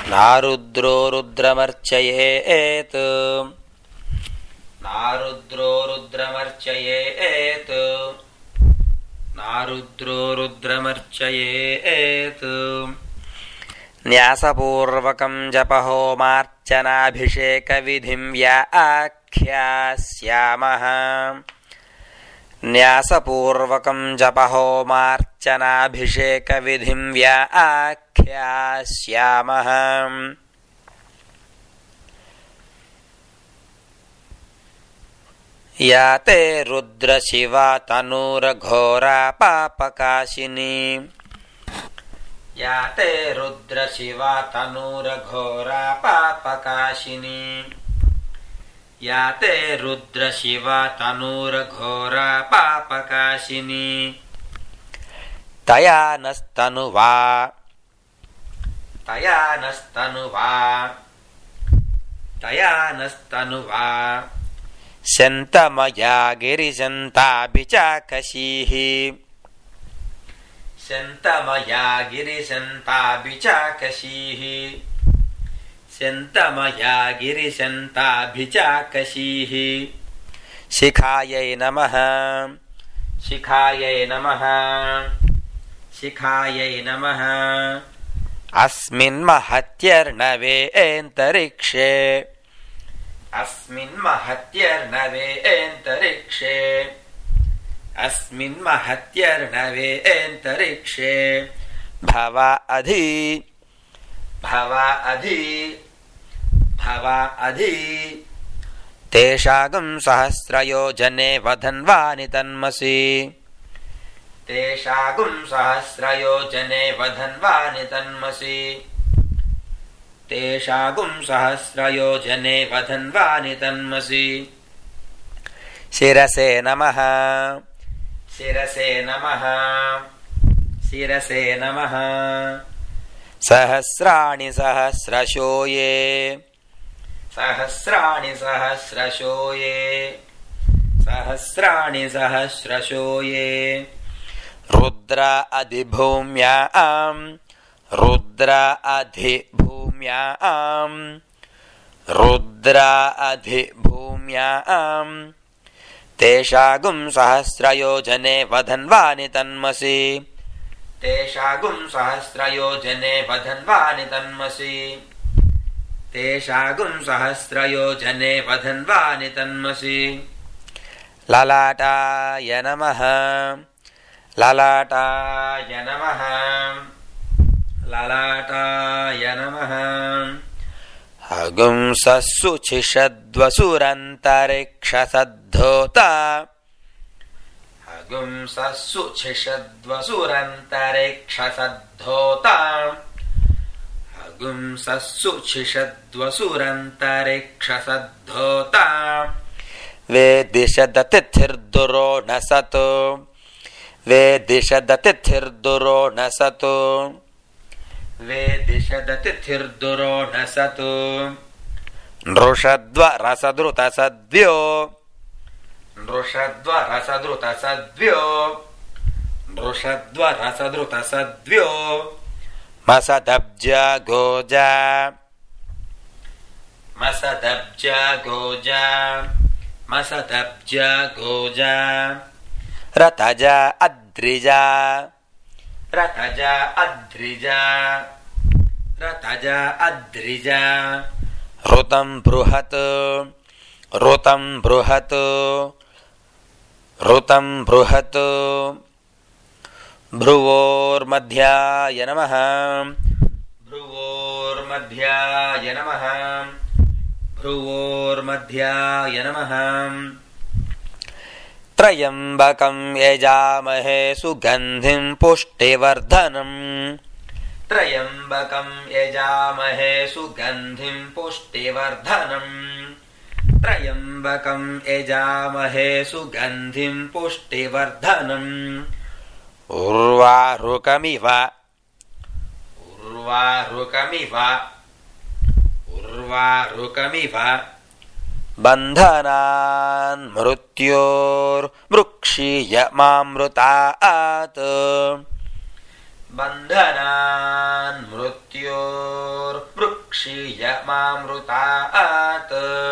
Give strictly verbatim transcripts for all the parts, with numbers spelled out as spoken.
नारुद्रो रुद्रमर्चयेत् नारुद्रो रुद्रमर्चयेत् नारुद्रो रुद्रमर्चयेत् न्यासपूर्वकं जपहोमार्चनाभिषेकविधिं व्याख्यास्यामः न्यासपूर्वकं जपहोमार्चनाभिषेकविधिं व्याख्यास्यामः या ते रुद्रशिवा तनूरघोरा पापकाशिनी या ते रुद्रशिवा तनूरघोरा पापकाशिनी या ते रुद्रशिवा तनूरघोरा पापकाशिनी तया नस्तनुवा तया नस्तनुवा तया नस्तनुवा शन्तमया गिरिशन्ताभिचाकशीः शन्तमया गिरिशन्ताभिचाकशीः शन्तमया गिरिशन्ताभिचाकशीः शिखायै नमः शिखायै नमः शिखायै नमः अस्मिन् महत्यर्णवेऽन्तरिक्षे अस्मिन् महत्यर्णवेऽन्तरिक्षे अस्मिन् महत्यर्णवेऽन्तरिक्षे भवा अधि भवा अधि भवा अधि तेषागं सहस्रयोजने वधन्वानि तन्मसि तेषागं सहस्रयोजने वधन्वानि तन्मसि तेषागुं सहस्रयोजने वधन्वानि तन्मसि शिरसे नमः शिरसे नमः शिरसे नमः सहस्राणि सहस्रशो ये सहस्राणि सहस्रशो ये सहस्राणि सहस्रशो ये रुद्र अधिभूम्याम् रुद्र अधिभूम्याम् रुद्र अधिभूम्याम् तेषागुं सहस्रयोजने वधन्वानि तन्मसि तेषागुं सहस्रयोजने वधन्वानि तन्मसि तेषागुं सहस्रयोजने वधन्वानि तन्मसि ललाटाय नमः ललाटाय नमः ललाटाय नमः हगुंसस्सुचिषद्वसुरन्तरिक्षसद्धोता हगुंसस्सुचिषद्वसुरन्तरिक्षसद्धोता हगुंसस्सुचिषद्वसुरन्तरिक्षसद्धोता वेदिशदतिथिर्दुरो न सतो वेदिशदतिथिर्दुरो न सतो वेदिशदतिथिर्दुरो न सतो नृषद्वरसदृतसद्व्यो नृषद्वरसदृतसद्व्यो नृषद्वरसदृतसद्व्यो मसदब्जा गोजा मसदब्जा गोजा मसदब्जा गोजा रतजा अद्रिजा रतजा अद्रिजा रतजा अद्रिजा ऋतं बृहत् ऋतं बृहत् ऋतं बृहत् भ्रुवोर्मध्याय नमः भ्रुवोर्मध्याय नमः भ्रुवोर्मध्याय नमः त्र्यम्बकं यजामहे सुगन्धिं पुष्टिवर्धनम् त्र्यम्बकं यजामहे सुगन्धिं पुष्टिवर्धनम् त्र्यम्बकं यजामहे सुगन्धिं पुष्टिवर्धनम् उर्वारुकमिव उर्वारुकमिव उर्वारुकमिव बन्धनान् मृत्योर्मृक्षीयमामृतात् बन्धनान् मृत्योर्मृक्षीयमामृतात् मृक्षीयमामृतात्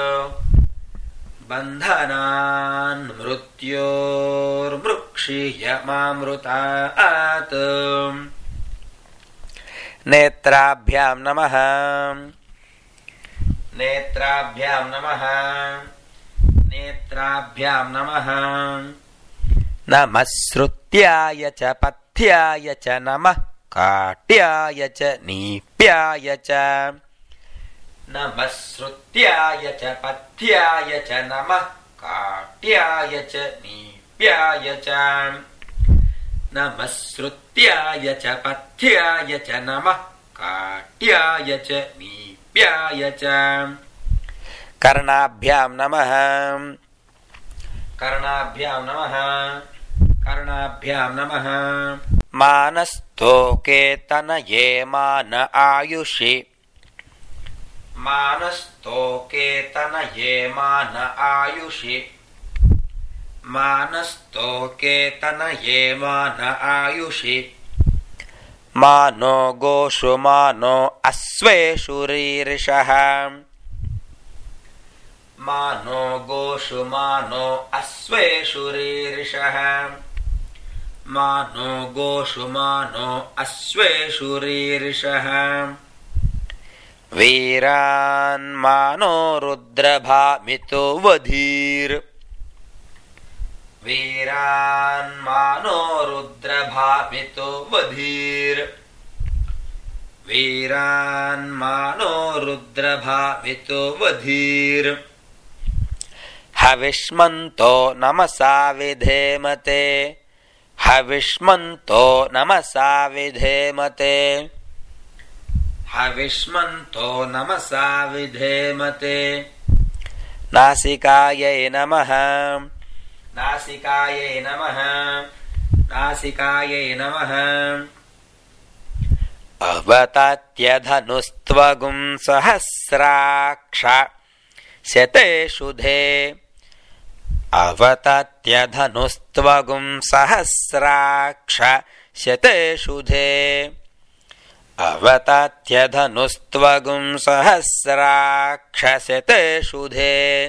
बन्धनान् मृत्योर्मृक्षीयमामृतात् नेत्राभ्यां नमः नेत्राभ्यां नमः नेत्राभ्यां नमः नमः श्रुत्याय च पथ्याय च नमः काट्याय च नीप्याय च नमः श्रुत्याय च पथ्याय च नमः काट्याय च नीप्याय च नमः श्रुत्याय च पथ्याय च नमः काट्याय च नीप्याय च कर्णाभ्यां नमः कर्णाभ्यां नमः कर्णाभ्यां नमः मानस्तोके तनये मान आयुषि मानस्तोके तनये मान आयुषि मानस्तोके तनये मान आयुषि मानो गोषु मानो अश्वेषु रीरिषः मानो गोषु मानो अश्वेषु रीरिषः मानो गोषु मानो अश्वेषु रीरिषः वीरान् मानो रुद्रभामितो वधीर् वीरान् मानो रुद्रभामितो वधीर् वीरान् मानो रुद्रभामितो वधीर् हविष्मन्तो नमसा विधेमते हविष्मन्तो नमसा विधेमते हविष्मन्तो नमसा विधेमते नासिकायै नमः नासिकायै नमः नासिकायै नमः अवतात्यधनुस्त्वगुं सहस्राक्ष शतेषुधे अवतात्यधनुस्त्वगुं सहस्राक्ष शतेषुधे अवतात्यधनुस्त्वगुं सहस्राक्ष शतेषुधे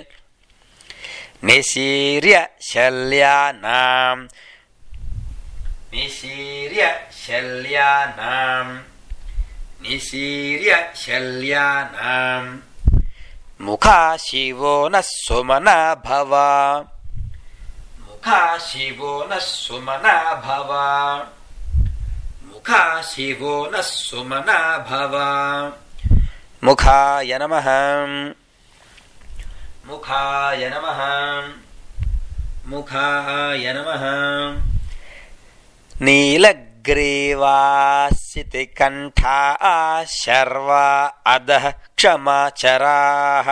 निशीर्य शल्यानां निशीर्य शल्यानां निशीर्य शल्यानां मुखा शिवो नः सुमना भव मुखा शिवो नः सुमना भव मुखा शिवो नः सुमना भव मुखाय नमः मुखाय नमः मुखाय नमः नीलग्रीवासितिकण्ठा शर्वा अधः क्षमाचराः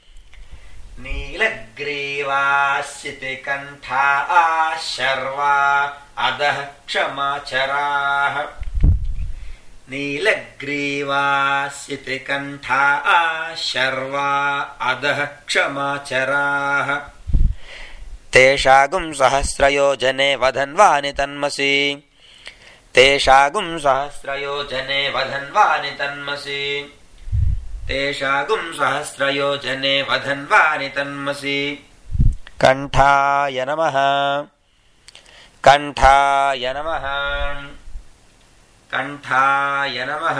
नीलग्रीवासितिकण्ठा शर्वा अधः क्षमाचराः नीलग्रीवासितिकण्ठा शर्वा अधः क्षमाचराः तेषागुं सहस्रयोजने वधन्वानि तन्मसि तेषागुं सहस्रयोजने वधन्वानि तन्मसि तेषागुं सहस्रयोजने वधन्वानि तन्मसि कण्ठाय नमः कण्ठाय नमः कण्ठाय नमः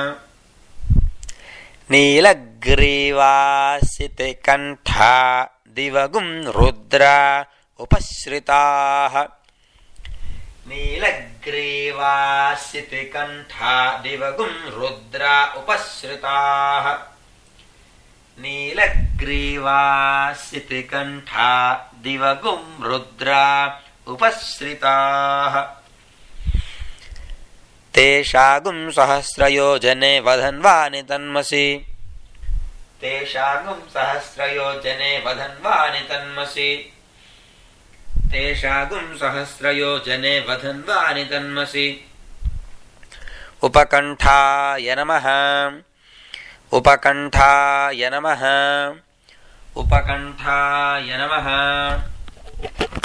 नीलग्रीवासितिकण्ठा दिवगुं रुद्रा उपश्रिताः नीलग्रीवासितिकण्ठा दिवगुं रुद्रा उपश्रिताः नीलग्रीवासितिकण्ठा दिवगुं रुद्रा उपश्रिताः तेषागुं सहस्रयोजने वधन्वानि तन्मसि तेषागुं सहस्रयोजने वधन्वानि तन्मसि तेषागुं सहस्रयोजने वधन्वानि तन्मसि उपकण्ठाय नमः उपकण्ठाय नमः उपकण्ठाय नमः